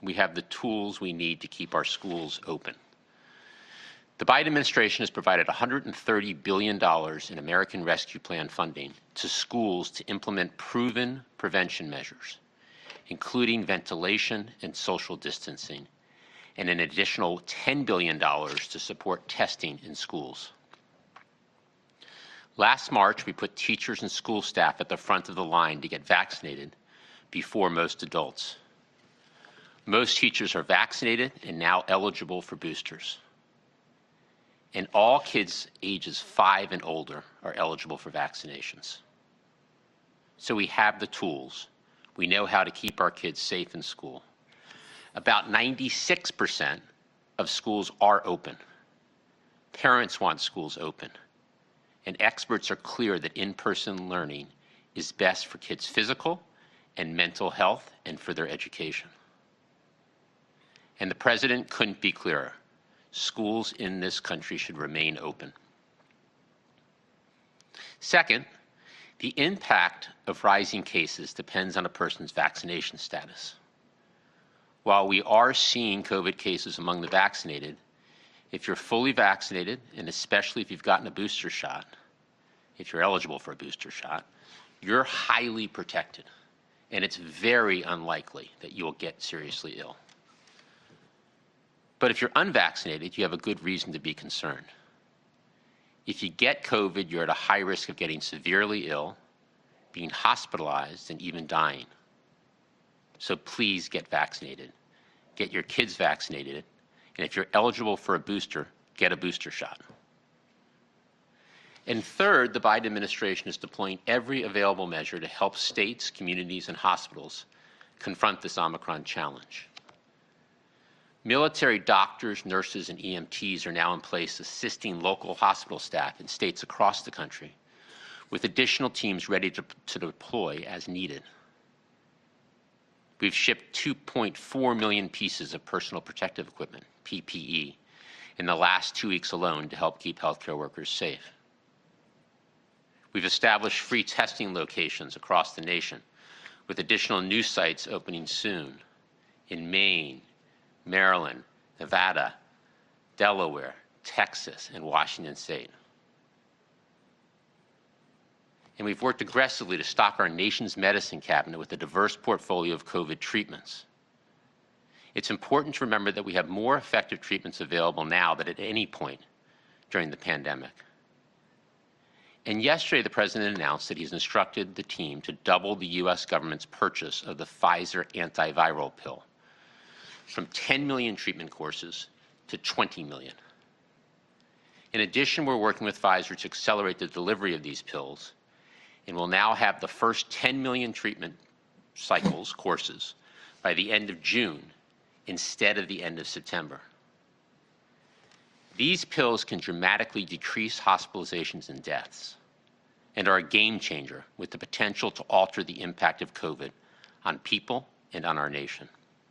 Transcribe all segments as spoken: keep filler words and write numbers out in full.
We have the tools we need to keep our schools open. The Biden administration has provided one hundred thirty billion dollars in American Rescue Plan funding to schools to implement proven prevention measures, including ventilation and social distancing, and an additional ten billion dollars to support testing in schools. Last March, we put teachers and school staff at the front of the line to get vaccinated before most adults. Most teachers are vaccinated and now eligible for boosters. And all kids ages five and older are eligible for vaccinations. So we have the tools. We know how to keep our kids safe in school. About ninety-six percent of schools are open. Parents want schools open. And experts are clear that in-person learning is best for kids' physical and mental health and for their education. And the president couldn't be clearer. Schools in this country should remain open. Second, the impact of rising cases depends on a person's vaccination status. While we are seeing COVID cases among the vaccinated, if you're fully vaccinated, and especially if you've gotten a booster shot, if you're eligible for a booster shot, you're highly protected, and it's very unlikely that you'll get seriously ill. But if you're unvaccinated, you have a good reason to be concerned. If you get COVID, you're at a high risk of getting severely ill, being hospitalized, and even dying. So please get vaccinated. Get your kids vaccinated. And if you're eligible for a booster, get a booster shot. And third, the Biden administration is deploying every available measure to help states, communities, and hospitals confront this Omicron challenge. Military doctors, nurses, and E M Ts are now in place assisting local hospital staff in states across the country, with additional teams ready to, to deploy as needed. We've shipped two point four million pieces of personal protective equipment, P P E, in the last two weeks alone to help keep healthcare workers safe. We've established free testing locations across the nation, with additional new sites opening soon in Maine, Maryland, Nevada, Delaware, Texas, and Washington State. And we've worked aggressively to stock our nation's medicine cabinet with a diverse portfolio of COVID treatments. It's important to remember that we have more effective treatments available now than at any point during the pandemic. And yesterday, the president announced that he's instructed the team to double the U S government's purchase of the Pfizer antiviral pill, from ten million treatment courses to twenty million. In addition, we're working with Pfizer to accelerate the delivery of these pills, and will now have the first ten million treatment cycles, courses, by the end of June instead of the end of September. These pills can dramatically decrease hospitalizations and deaths, and are a game changer with the potential to alter the impact of COVID on people and on our nation.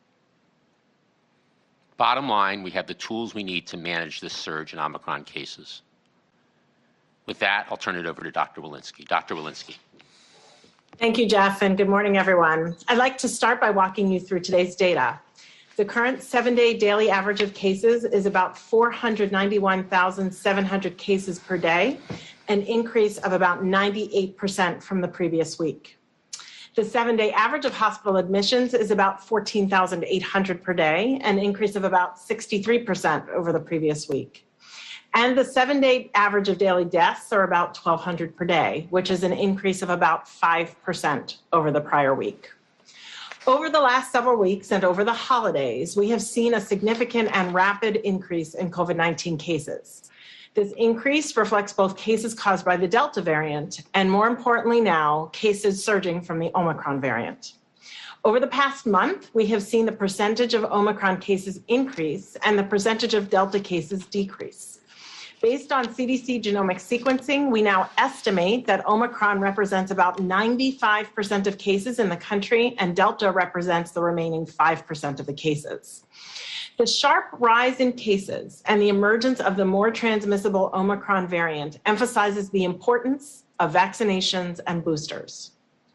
Bottom line, we have the tools we need to manage this surge in Omicron cases. With that, I'll turn it over to Doctor Walensky. Doctor Walensky. Thank you, Jeff, and good morning, everyone. I'd like to start by walking you through today's data. The current seven-day daily average of cases is about four hundred ninety-one thousand seven hundred cases per day, an increase of about ninety-eight percent from the previous week. The seven-day average of hospital admissions is about fourteen thousand eight hundred per day, an increase of about sixty-three percent over the previous week. And the seven-day average of daily deaths are about twelve hundred per day, which is an increase of about five percent over the prior week. Over the last several weeks and over the holidays, we have seen a significant and rapid increase in COVID nineteen cases. This increase reflects both cases caused by the Delta variant and, more importantly now, cases surging from the Omicron variant. Over the past month, we have seen the percentage of Omicron cases increase and the percentage of Delta cases decrease. Based on C D C genomic sequencing, we now estimate that Omicron represents about ninety-five percent of cases in the country, and Delta represents the remaining five percent of the cases. The sharp rise in cases and the emergence of the more transmissible Omicron variant emphasizes the importance of vaccinations and boosters.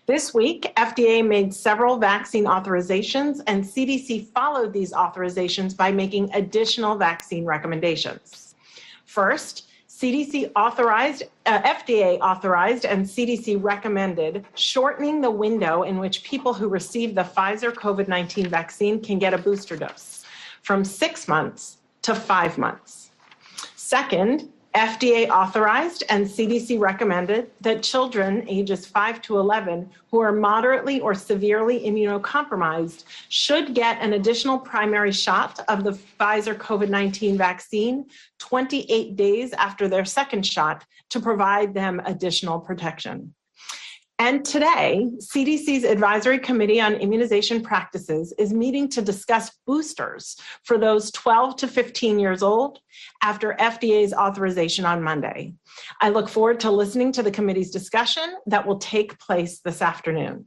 This week, F D A made several vaccine authorizations, and C D C followed these authorizations by making additional vaccine recommendations. First, C D C authorized, uh, F D A authorized and C D C recommended shortening the window in which people who receive the Pfizer COVID nineteen vaccine can get a booster dose from six months to five months. Second, F D A authorized and C D C recommended that children ages five to eleven who are moderately or severely immunocompromised should get an additional primary shot of the Pfizer COVID nineteen vaccine twenty-eight days after their second shot to provide them additional protection. And today, C D C's Advisory Committee on Immunization Practices is meeting to discuss boosters for those twelve to fifteen years old after F D A's authorization on Monday. I look forward to listening to the committee's discussion that will take place this afternoon.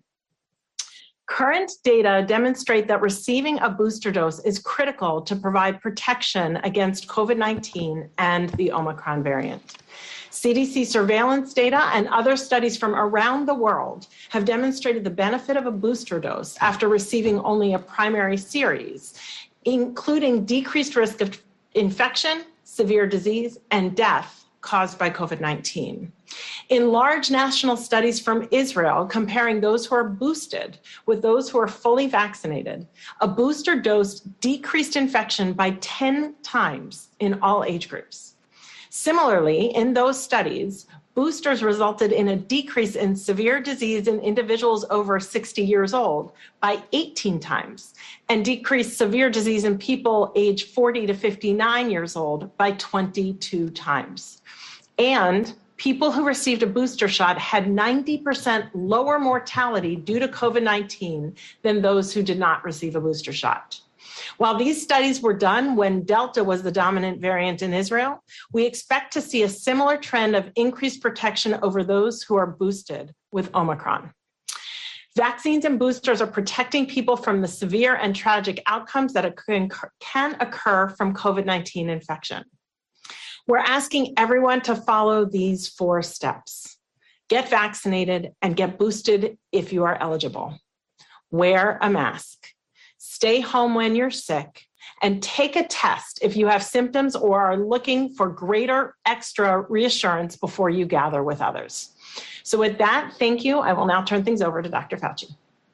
Current data demonstrate that receiving a booster dose is critical to provide protection against COVID nineteen and the Omicron variant. C D C surveillance data and other studies from around the world have demonstrated the benefit of a booster dose after receiving only a primary series, including decreased risk of infection, severe disease, and death caused by COVID nineteen. In large national studies from Israel comparing those who are boosted with those who are fully vaccinated, a booster dose decreased infection by ten times in all age groups. Similarly, in those studies, boosters resulted in a decrease in severe disease in individuals over sixty years old by eighteen times, and decreased severe disease in people aged forty to fifty-nine years old by twenty-two times. And people who received a booster shot had ninety percent lower mortality due to COVID nineteen than those who did not receive a booster shot. While these studies were done when Delta was the dominant variant in Israel, we expect to see a similar trend of increased protection over those who are boosted with Omicron. Vaccines and boosters are protecting people from the severe and tragic outcomes that can occur from COVID nineteen infection. We're asking everyone to follow these four steps. Get vaccinated and get boosted if you are eligible. Wear a mask. Stay home when you're sick, and take a test if you have symptoms or are looking for greater extra reassurance before you gather with others. So with that, thank you. I will now turn things over to Doctor Fauci.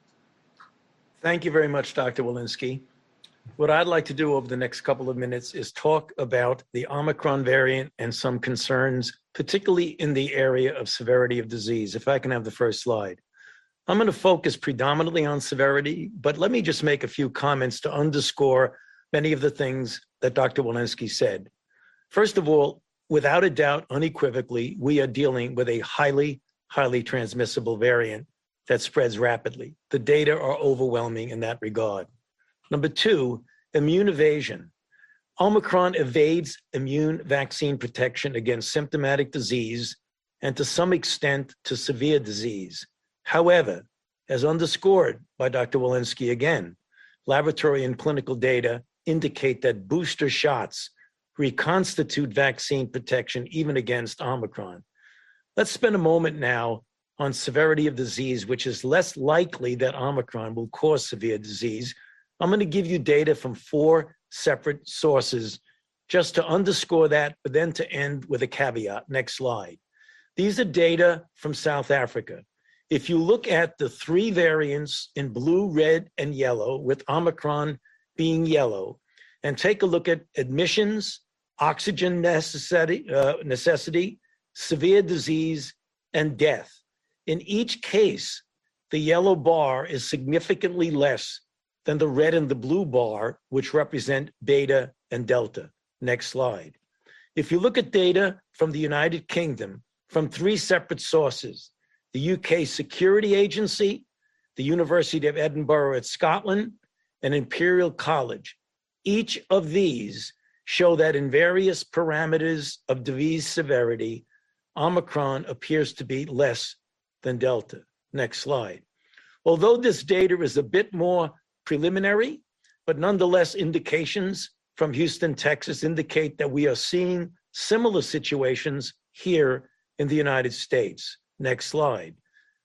Thank you very much, Doctor Walensky. What I'd like to do over the next couple of minutes is talk about the Omicron variant and some concerns, particularly in the area of severity of disease. If I can have the first slide. I'm going to focus predominantly on severity, but let me just make a few comments to underscore many of the things that Doctor Walensky said. First of all, without a doubt, unequivocally, we are dealing with a highly, highly transmissible variant that spreads rapidly. The data are overwhelming in that regard. Number two, immune evasion. Omicron evades immune vaccine protection against symptomatic disease and to some extent to severe disease. However, as underscored by Doctor Walensky again, laboratory and clinical data indicate that booster shots reconstitute vaccine protection even against Omicron. Let's spend a moment now on severity of disease, which is less likely that Omicron will cause severe disease. I'm going to give you data from four separate sources just to underscore that, but then to end with a caveat. Next slide. These are data from South Africa. If you look at the three variants in blue, red, and yellow, with Omicron being yellow, and take a look at admissions, oxygen necessity, uh, necessity, severe disease, and death. In each case, the yellow bar is significantly less than the red and the blue bar, which represent beta and delta. Next slide. If you look at data from the United Kingdom, from three separate sources, the U K Security Agency, the University of Edinburgh at Scotland, and Imperial College. Each of these show that in various parameters of disease severity, Omicron appears to be less than Delta. Next slide. Although this data is a bit more preliminary, but nonetheless indications from Houston, Texas indicate that we are seeing similar situations here in the United States. Next slide.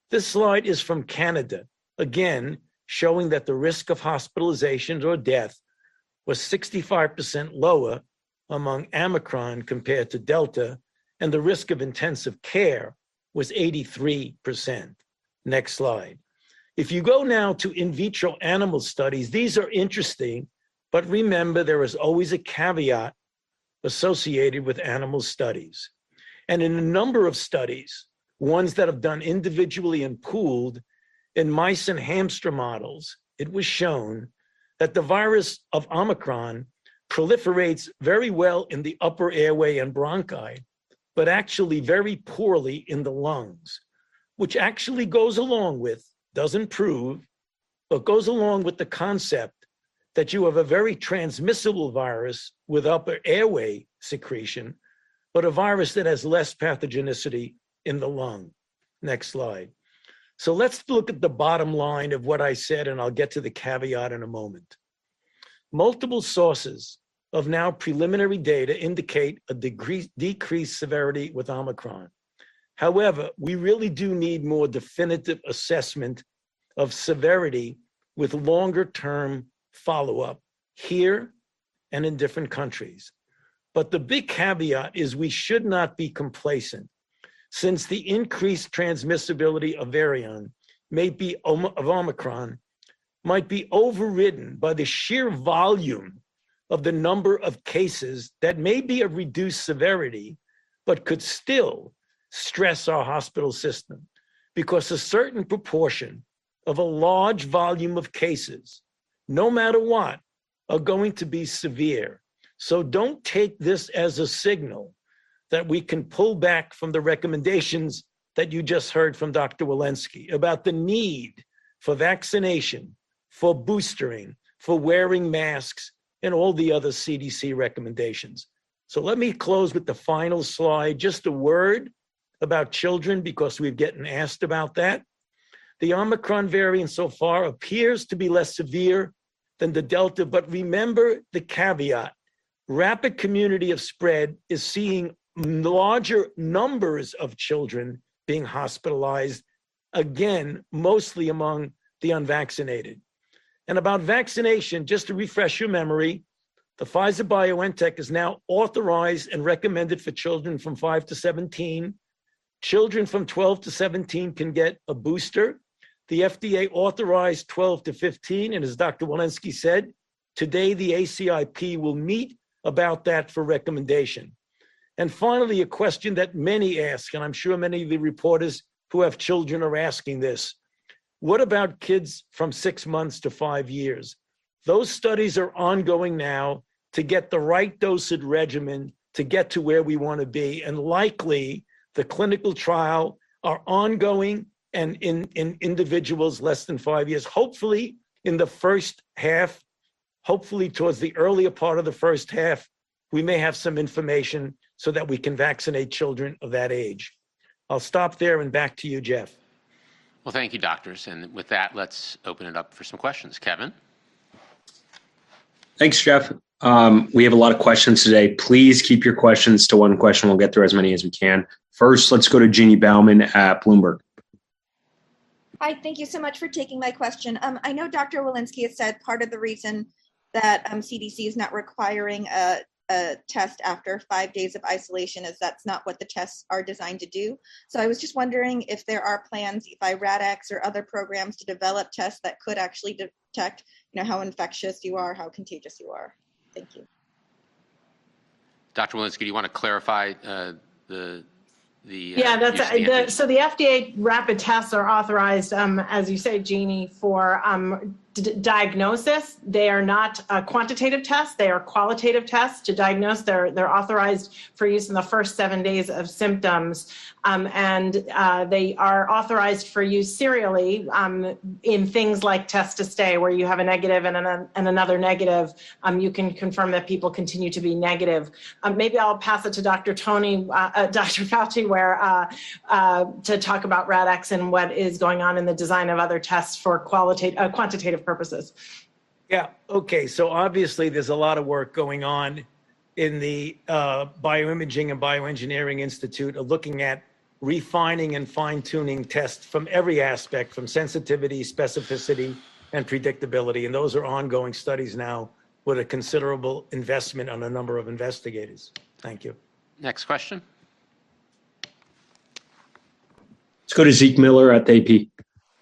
This slide is from Canada, again, showing that the risk of hospitalizations or death was sixty-five percent lower among Omicron compared to Delta, and the risk of intensive care was eighty-three percent. Next slide. If you go now to in vitro animal studies, these are interesting, but remember there is always a caveat associated with animal studies. And in a number of studies, ones that have done individually and pooled, in mice and hamster models, it was shown that the virus of Omicron proliferates very well in the upper airway and bronchi, but actually very poorly in the lungs, which actually goes along with, doesn't prove, but goes along with the concept that you have a very transmissible virus with upper airway secretion, but a virus that has less pathogenicity in the lung. Next slide. So let's look at the bottom line of what I said, and I'll get to the caveat in a moment. Multiple sources of now preliminary data indicate a degree, decreased severity with Omicron. However, we really do need more definitive assessment of severity with longer term follow-up here and in different countries. But the big caveat is we should not be complacent, since the increased transmissibility of variant may be of Omicron might be overridden by the sheer volume of the number of cases that may be of reduced severity, but could still stress our hospital system, because a certain proportion of a large volume of cases, no matter what, are going to be severe. So don't take this as a signal that we can pull back from the recommendations that you just heard from Doctor Walensky about the need for vaccination, for boostering, for wearing masks, and all the other C D C recommendations. So let me close with the final slide, just a word about children, because we've gotten asked about that. The Omicron variant so far appears to be less severe than the Delta, but remember the caveat. Rapid community of spread is seeing larger numbers of children being hospitalized, again, mostly among the unvaccinated. And about vaccination, just to refresh your memory, the Pfizer-BioNTech is now authorized and recommended for children from five to seventeen. Children from twelve to seventeen can get a booster. The F D A authorized twelve to fifteen, and as Doctor Walensky said, today the A C I P will meet about that for recommendation. And finally, a question that many ask, and I'm sure many of the reporters who have children are asking this: what about kids from six months to five years? Those studies are ongoing now to get the right dosage regimen to get to where we want to be. And likely the clinical trial are ongoing and in, in individuals less than five years, hopefully in the first half, hopefully towards the earlier part of the first half, we may have some information so that we can vaccinate children of that age. I'll stop there and back to you, Jeff. Well, thank you, doctors. And with that, let's open it up for some questions. Kevin? Thanks, Jeff. Um, we have a lot of questions today. Please keep your questions to one question. We'll get through as many as we can. First, let's go to Jeannie Bauman at Bloomberg. Hi, thank you so much for taking my question. Um, I know Doctor Walensky has said part of the reason that um, C D C is not requiring a, a test after five days of isolation is that's not what the tests are designed to do. So I was just wondering if there are plans by RADx or other programs to develop tests that could actually detect, you know, how infectious you are, how contagious you are. Thank you. Doctor Walensky, do you want to clarify uh, the the? Yeah, uh, that's use of the, antigen? so the F D A rapid tests are authorized, um, as you say, Jeannie, for um, d- diagnosis. They are not uh, quantitative tests; they are qualitative tests to diagnose. They're they're authorized for use in the first seven days of symptoms, um, and uh, they are authorized for use serially um, in things like test to stay, where you have a negative and an, and another negative. Um, you can confirm that people continue to be negative. Um, maybe I'll pass it to Doctor Tony, uh, uh, Doctor Fauci, where uh, uh, to talk about RADx and what is going on in the design of other tests for qualitative, uh, quantitative purposes. Yeah, okay, so obviously there's a lot of work going on in the uh, Bioimaging and Bioengineering Institute of looking at refining and fine tuning tests from every aspect, from sensitivity, specificity, and predictability. And those are ongoing studies now with a considerable investment on a number of investigators. Thank you. Next question. Let's go to Zeke Miller at the A P.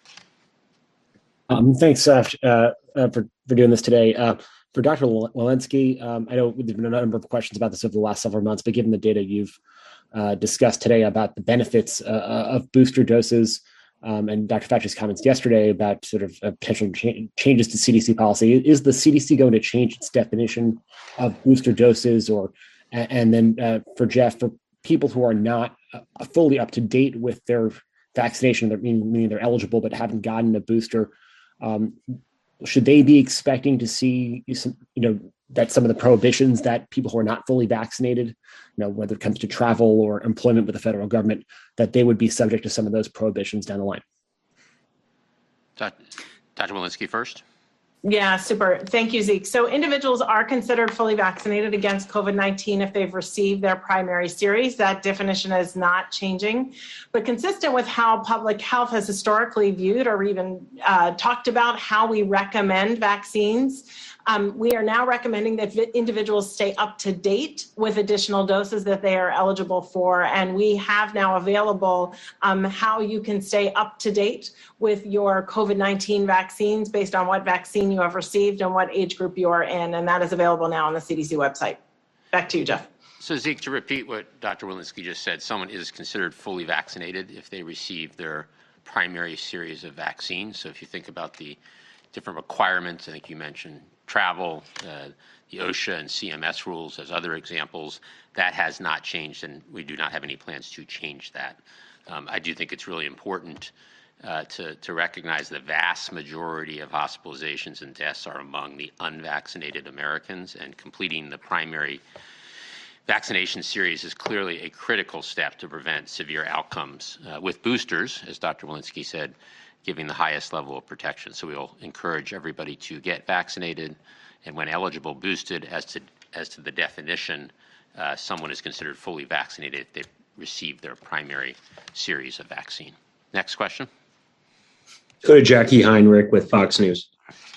Um, thanks uh, uh, for, for doing this today. Uh, for Doctor Walensky, um, I know there's been a number of questions about this over the last several months, but given the data you've uh, discussed today about the benefits uh, of booster doses, um, and Doctor Fauci's comments yesterday about sort of uh, potential cha- changes to C D C policy, is the C D C going to change its definition of booster doses? Or and then uh, for Jeff, for people who are not uh, fully up to date with their vaccination, meaning, meaning they're eligible but haven't gotten a booster, um, should they be expecting to see, some, you know, that some of the prohibitions that people who are not fully vaccinated, you know, whether it comes to travel or employment with the federal government, that they would be subject to some of those prohibitions down the line? Doctor Walensky first. Yeah, super. Thank you, Zeke. So individuals are considered fully vaccinated against COVID nineteen if they've received their primary series. That definition is not changing, but consistent with how public health has historically viewed or even uh, talked about how we recommend vaccines. Um, we are now recommending that individuals stay up to date with additional doses that they are eligible for. And we have now available um, how you can stay up to date with your COVID nineteen vaccines based on what vaccine you have received and what age group you are in. And that is available now on the C D C website. Back to you, Jeff. So Zeke, to repeat what Doctor Walensky just said, someone is considered fully vaccinated if they receive their primary series of vaccines. So if you think about the different requirements, I think you mentioned travel, uh, the OSHA and C M S rules as other examples, that has not changed, and we do not have any plans to change that. Um, I do think it's really important uh, to, to recognize the vast majority of hospitalizations and deaths are among the unvaccinated Americans, and completing the primary vaccination series is clearly a critical step to prevent severe outcomes uh, with boosters, as Doctor Walensky said, giving the highest level of protection. So we'll encourage everybody to get vaccinated, and when eligible, boosted. As to as to the definition, uh, someone is considered fully vaccinated if they've received their primary series of vaccine. Next question. Let's go to Jackie Heinrich with Fox News.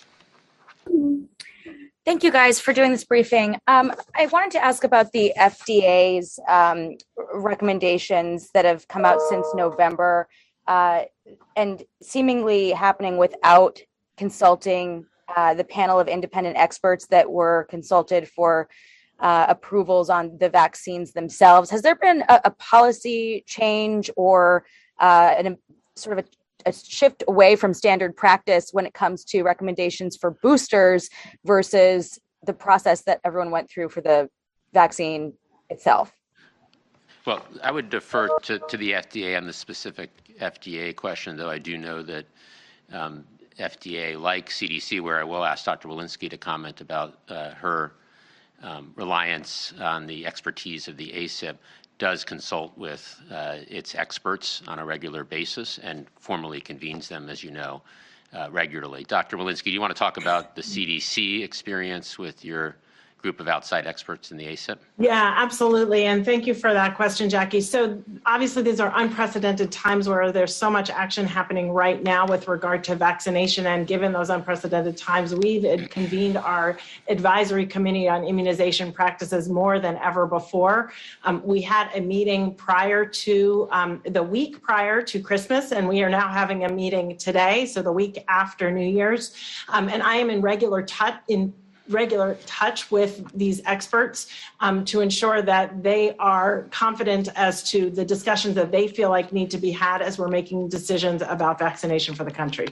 Thank you guys for doing this briefing. Um, I wanted to ask about the F D A's um, recommendations that have come out since November. Uh, and seemingly happening without consulting uh, the panel of independent experts that were consulted for uh, approvals on the vaccines themselves. Has there been a, a policy change or uh, an, sort of a, a shift away from standard practice when it comes to recommendations for boosters versus the process that everyone went through for the vaccine itself? Well, I would defer to, to the F D A on the specific F D A question, though I do know that um, F D A, like C D C, where I will ask Doctor Walensky to comment about uh, her um, reliance on the expertise of the A C I P, does consult with uh, its experts on a regular basis and formally convenes them, as you know, uh, regularly. Doctor Walensky, do you want to talk about the C D C experience with your group of outside experts in the A C I P? Yeah, absolutely. And thank you for that question, Jackie. So obviously these are unprecedented times where there's so much action happening right now with regard to vaccination. And given those unprecedented times, we've convened our advisory committee on immunization practices more than ever before. Um, we had a meeting prior to um, the week prior to Christmas, and we are now having a meeting today, so the week after New Year's. Um, and I am in regular touch in regular touch with these experts um, to ensure that they are confident as to the discussions that they feel like need to be had as we're making decisions about vaccination for the country.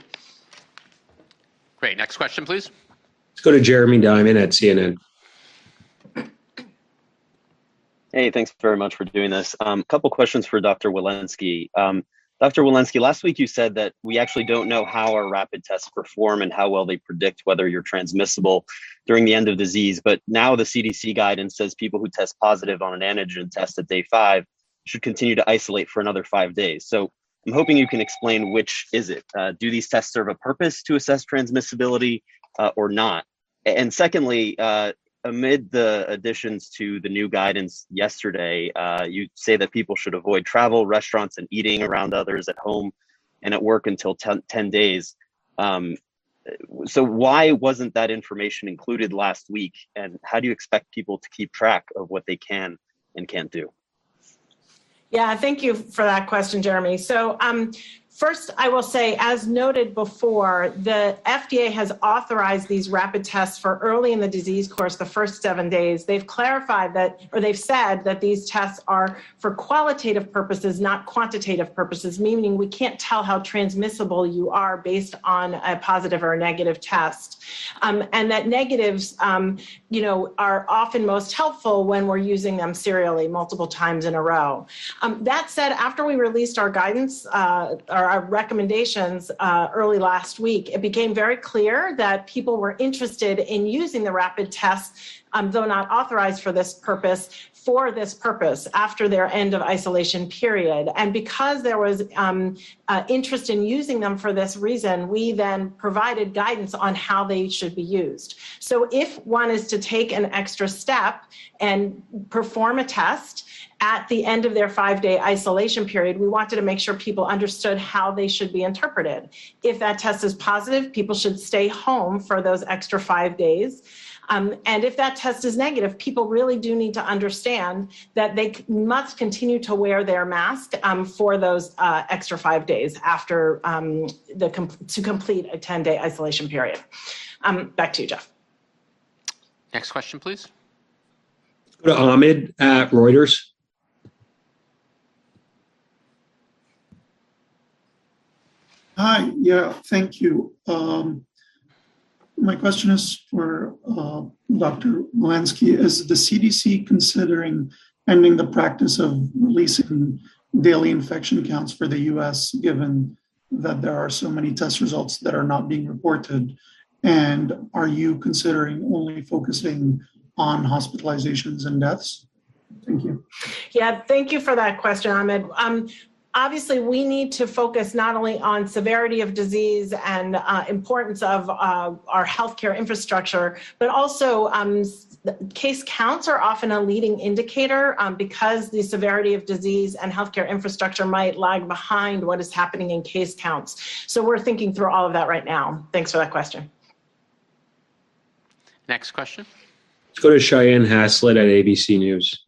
Great. Next question, please. Let's go to Jeremy Diamond at C N N. Hey, thanks very much for doing this. A um, couple questions for Doctor Walensky. Um, Doctor Walensky, last week you said that we actually don't know how our rapid tests perform and how well they predict whether you're transmissible during the end of disease. But now the C D C guidance says people who test positive on an antigen test at day five should continue to isolate for another five days. So I'm hoping you can explain which is it. Uh, do these tests serve a purpose to assess transmissibility uh, or not? And secondly, uh, amid the additions to the new guidance yesterday, uh, you say that people should avoid travel, restaurants, and eating around others at home and at work until ten, ten days. Um, so why wasn't that information included last week? And how do you expect people to keep track of what they can and can't do? Yeah, thank you for that question, Jeremy. So um, first, I will say, as noted before, the F D A has authorized these rapid tests for early in the disease course, the first seven days. They've clarified that, or they've said that these tests are for qualitative purposes, not quantitative purposes, meaning we can't tell how transmissible you are based on a positive or a negative test. Um, and that negatives, um, you know, are often most helpful when we're using them serially multiple times in a row. Um, that said, after we released our guidance, uh, or our recommendations uh, early last week, it became very clear that people were interested in using the rapid tests, um, though not authorized for this purpose, for this purpose after their end of isolation period. And because there was um, uh, interest in using them for this reason, we then provided guidance on how they should be used. So if one is to take an extra step and perform a test at the end of their five-day isolation period, we wanted to make sure people understood how they should be interpreted. If that test is positive, people should stay home for those extra five days. Um, and if that test is negative, people really do need to understand that they must continue to wear their mask um, for those uh, extra five days after um, the com- to complete a ten-day isolation period. Um, back to you, Jeff. Next question, please. Go to Ahmed at Reuters. Hi, yeah, thank you. Um, my question is for uh, Doctor Walensky. Is the C D C considering ending the practice of releasing daily infection counts for the U S, given that there are so many test results that are not being reported? And are you considering only focusing on hospitalizations and deaths? Thank you. Yeah, thank you for that question, Ahmed. Um, Obviously, we need to focus not only on severity of disease and uh, importance of uh, our healthcare infrastructure, but also um, case counts are often a leading indicator um, because the severity of disease and healthcare infrastructure might lag behind what is happening in case counts. So we're thinking through all of that right now. Thanks for that question. Next question. Let's go to Cheyenne Haslett at A B C News.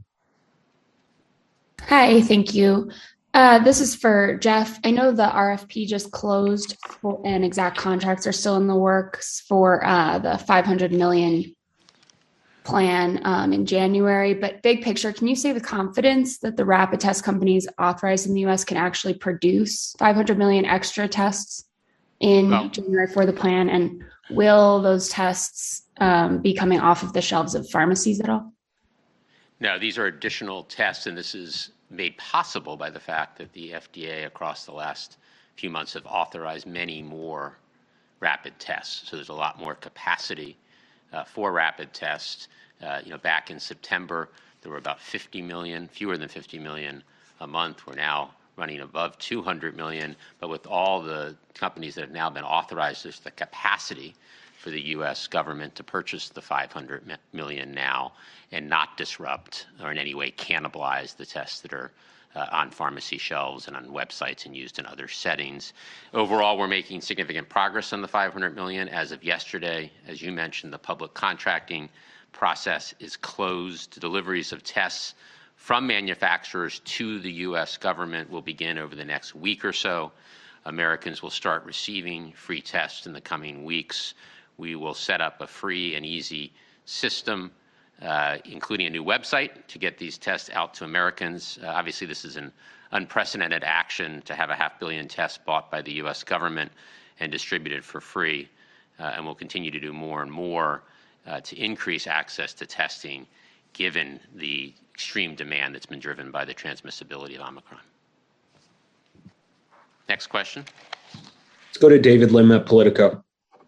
Hi, thank you. Uh, this is for Jeff. I know the R F P just closed for, and exact contracts are still in the works for uh, the five hundred million plan um, in January. But big picture, can you say with confidence that the rapid test companies authorized in the U S can actually produce five hundred million extra tests in Well, January for the plan? And will those tests um, be coming off of the shelves of pharmacies at all? No, these are additional tests, and this is made possible by the fact that the F D A across the last few months have authorized many more rapid tests. So there's a lot more capacity uh, for rapid tests. Uh, you know, back in September, there were about fifty million, fewer than fifty million a month. We're now running above two hundred million, but with all the companies that have now been authorized, there's the capacity for the U S government to purchase the five hundred million now and not disrupt or in any way cannibalize the tests that are uh, on pharmacy shelves and on websites and used in other settings. Overall, we're making significant progress on the five hundred million. As of yesterday, as you mentioned, the public contracting process is closed. Deliveries of tests from manufacturers to the U S government will begin over the next week or so. Americans will start receiving free tests in the coming weeks. We will set up a free and easy system, uh, including a new website to get these tests out to Americans. Uh, obviously, this is an unprecedented action to have a half billion tests bought by the U S government and distributed for free. Uh, and we'll continue to do more and more uh, to increase access to testing, given the extreme demand that's been driven by the transmissibility of Omicron. Next question. Let's go to David Lim at Politico.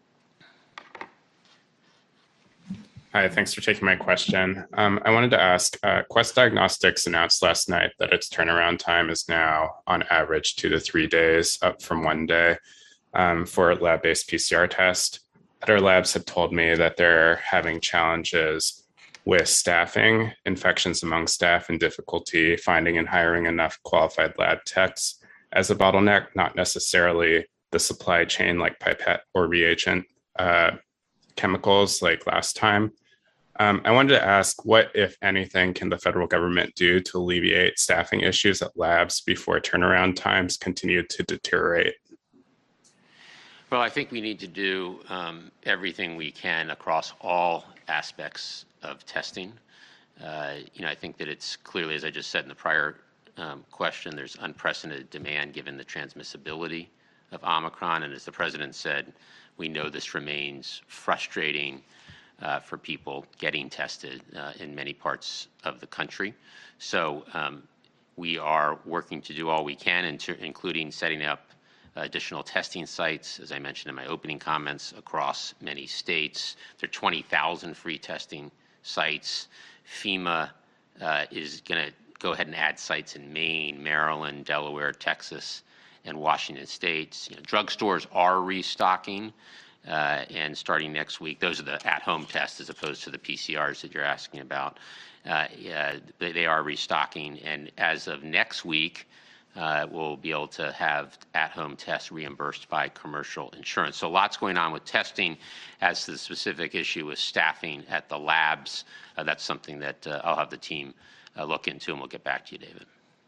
Hi, thanks for taking my question. Um, I wanted to ask, uh, Quest Diagnostics announced last night that its turnaround time is now on average two to three days, up from one day um, for lab-based P C R test. Other labs have told me that they're having challenges with staffing, infections among staff, and difficulty finding and hiring enough qualified lab techs as a bottleneck, not necessarily the supply chain like pipette or reagent uh, chemicals like last time. Um, I wanted to ask, what, if anything, can the federal government do to alleviate staffing issues at labs before turnaround times continue to deteriorate? Well, I think we need to do um, everything we can across all aspects of testing. Uh, you know, I think that it's clearly, as I just said in the prior um, question, there's unprecedented demand given the transmissibility of Omicron. And as the president said, we know this remains frustrating uh, for people getting tested uh, in many parts of the country. So um, we are working to do all we can, into, including setting up additional testing sites, as I mentioned in my opening comments, across many states. There are twenty thousand free testing sites. FEMA uh, is going to go ahead and add sites in Maine, Maryland, Delaware, Texas, and Washington states. You know, drugstores are restocking, uh, and starting next week, those are the at-home tests as opposed to the P C Rs that you're asking about. Uh, uh, they are restocking, and as of next week, Uh, we'll be able to have at-home tests reimbursed by commercial insurance. So lots going on with testing. As to the specific issue with staffing at the labs, uh, that's something that uh, I'll have the team uh, look into, and we'll get back to you, David.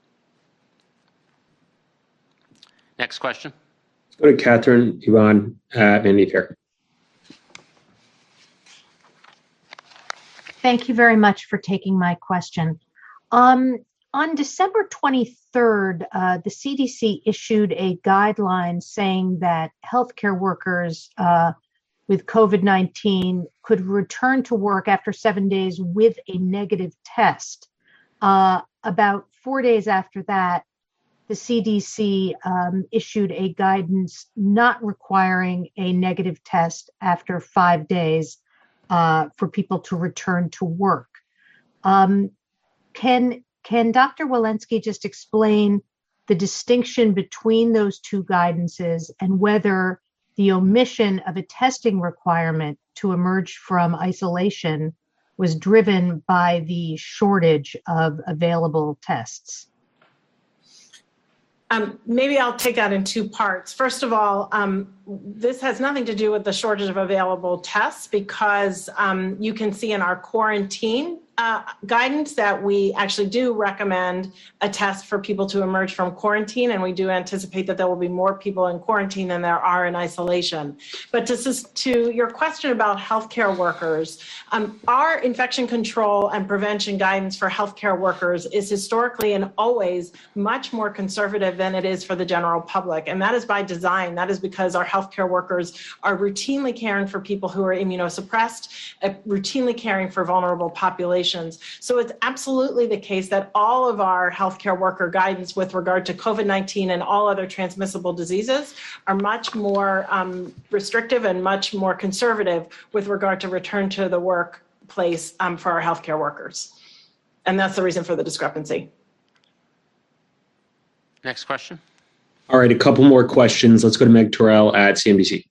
Next question. Let's go to Catherine Yvonne at Vanity Fair. Thank you very much for taking my question. Um, On December twenty-third, uh, the C D C issued a guideline saying that healthcare workers uh, with COVID nineteen could return to work after seven days with a negative test. Uh, about four days after that, the C D C um, issued a guidance not requiring a negative test after five days uh, for people to return to work. Um, can Can Doctor Walensky just explain the distinction between those two guidances and whether the omission of a testing requirement to emerge from isolation was driven by the shortage of available tests? Um, maybe I'll take that in two parts. First of all, um, this has nothing to do with the shortage of available tests, because um, you can see in our quarantine uh, guidance that we actually do recommend a test for people to emerge from quarantine, and we do anticipate that there will be more people in quarantine than there are in isolation. But to, to your question about healthcare workers, um, our infection control and prevention guidance for healthcare workers is historically and always much more conservative than it is for the general public, and that is by design. That is because our healthcare workers are routinely caring for people who are immunosuppressed, uh, routinely caring for vulnerable populations. So it's absolutely the case that all of our healthcare worker guidance with regard to COVID nineteen and all other transmissible diseases are much more um, restrictive and much more conservative with regard to return to the workplace um, for our healthcare workers. And that's the reason for the discrepancy. Next question. All right, a couple more questions. Let's go to Meg Terrell at C N B C.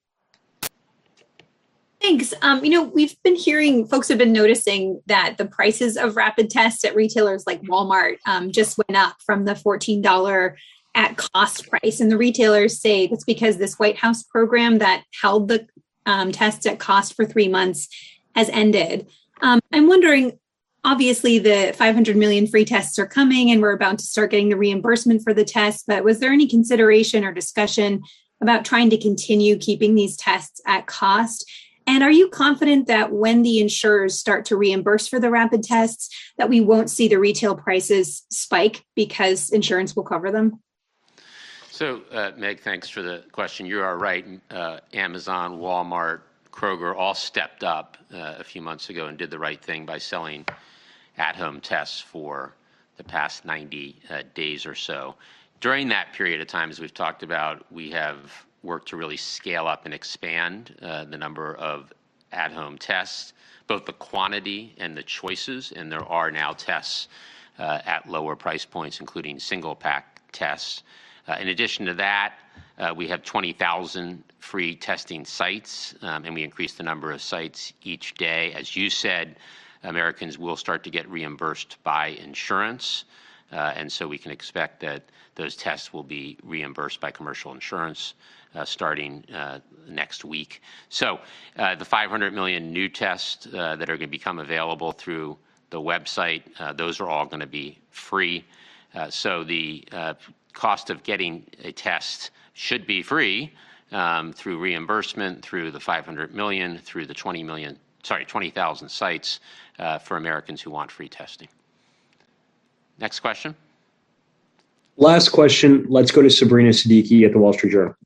Thanks. Um, you know, we've been hearing, folks have been noticing that the prices of rapid tests at retailers like Walmart um, just went up from the fourteen dollars at cost price. And the retailers say that's because this White House program that held the um, tests at cost for three months has ended. Um, I'm wondering, obviously the five hundred million free tests are coming and we're about to start getting the reimbursement for the tests, but was there any consideration or discussion about trying to continue keeping these tests at cost? And are you confident that when the insurers start to reimburse for the rapid tests, that we won't see the retail prices spike because insurance will cover them? So, uh, Meg, thanks for the question. You are right. Uh, Amazon, Walmart, Kroger all stepped up uh, a few months ago and did the right thing by selling at-home tests for the past ninety uh, days or so. During that period of time, as we've talked about, we have work to really scale up and expand uh, the number of at-home tests, both the quantity and the choices, and there are now tests uh, at lower price points, including single-pack tests. Uh, in addition to that, uh, we have twenty thousand free testing sites, um, and we increase the number of sites each day. As you said, Americans will start to get reimbursed by insurance. Uh, and so we can expect that those tests will be reimbursed by commercial insurance uh, starting uh, next week. So uh, the five hundred million new tests uh, that are going to become available through the website, uh, those are all going to be free. Uh, so the uh, cost of getting a test should be free um, through reimbursement, through the five hundred million, through the twenty million, sorry, twenty thousand sites uh, for Americans who want free testing. Next question. Last question. Let's go to Sabrina Siddiqui at the Wall Street Journal.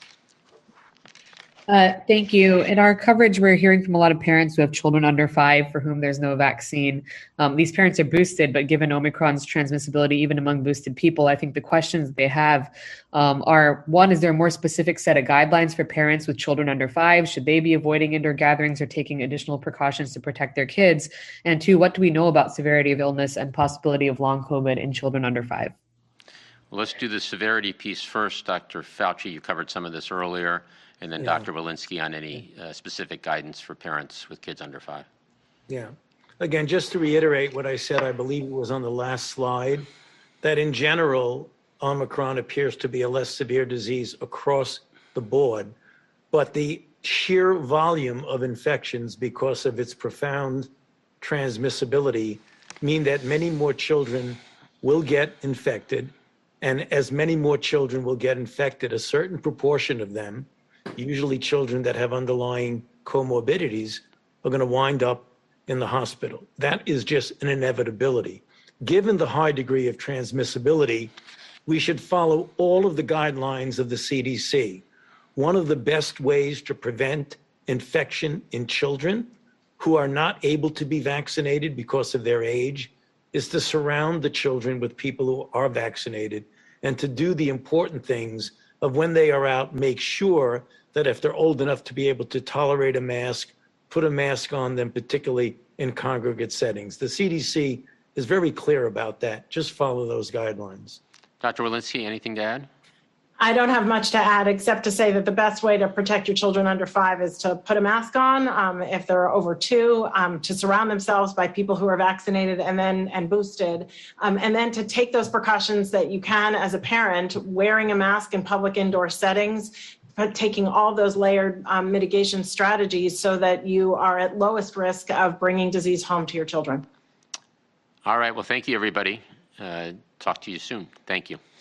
Uh, thank you. In our coverage, we're hearing from a lot of parents who have children under five for whom there's no vaccine. Um, these parents are boosted, but given Omicron's transmissibility, even among boosted people, I think the questions they have um, are, one, is there a more specific set of guidelines for parents with children under five? Should they be avoiding indoor gatherings or taking additional precautions to protect their kids? And two, what do we know about severity of illness and possibility of long COVID in children under five? Well, let's do the severity piece first. Doctor Fauci, you covered some of this earlier. And then Yeah. Doctor Walensky on any uh, specific guidance for parents with kids under five. Yeah. Again, just to reiterate what I said, I believe it was on the last slide, that in general, Omicron appears to be a less severe disease across the board, but the sheer volume of infections because of its profound transmissibility mean that many more children will get infected, and as many more children will get infected, a certain proportion of them, usually children that have underlying comorbidities, are going to wind up in the hospital. That is just an inevitability. Given the high degree of transmissibility, we should follow all of the guidelines of the C D C. One of the best ways to prevent infection in children who are not able to be vaccinated because of their age is to surround the children with people who are vaccinated and to do the important things of when they are out, make sure that if they're old enough to be able to tolerate a mask, put a mask on them, particularly in congregate settings. The C D C is very clear about that. Just follow those guidelines. Doctor Walensky, anything to add? I don't have much to add except to say that the best way to protect your children under five is to put a mask on um, if they're over two, um, to surround themselves by people who are vaccinated and then and boosted, um, and then to take those precautions that you can as a parent, wearing a mask in public indoor settings, but taking all those layered um, mitigation strategies so that you are at lowest risk of bringing disease home to your children. All right. Well, thank you, everybody. Uh, talk to you soon. Thank you.